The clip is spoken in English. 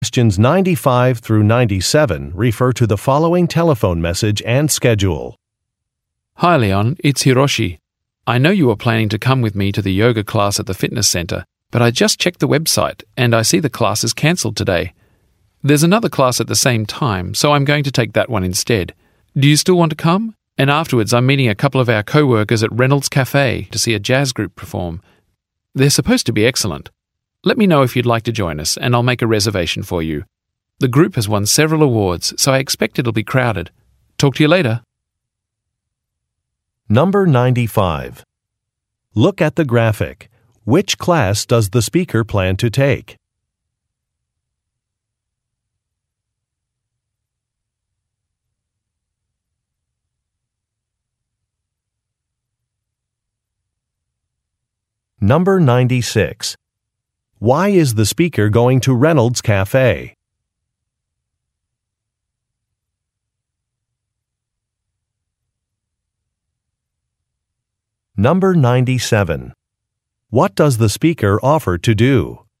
Questions 95 through 97 refer to the following telephone message and schedule. Hi Leon, it's Hiroshi. I know you were planning to come with me to the yoga class at the fitness center, but I just checked the website and I see the class is cancelled today. There's another class at the same time, so I'm going to take that one instead. Do you still want to come? And afterwards I'm meeting a couple of our co-workers at Reynolds Cafe to see a jazz group perform. They're supposed to be excellent. Let me know if you'd like to join us and I'll make a reservation for you. The group has won several awards, so I expect it'll be crowded. Talk to you later. Number 95. Look at the graphic. Which class does the speaker plan to take? Number 96. Why is the speaker going to Reynolds Cafe? Number 97. What does the speaker offer to do?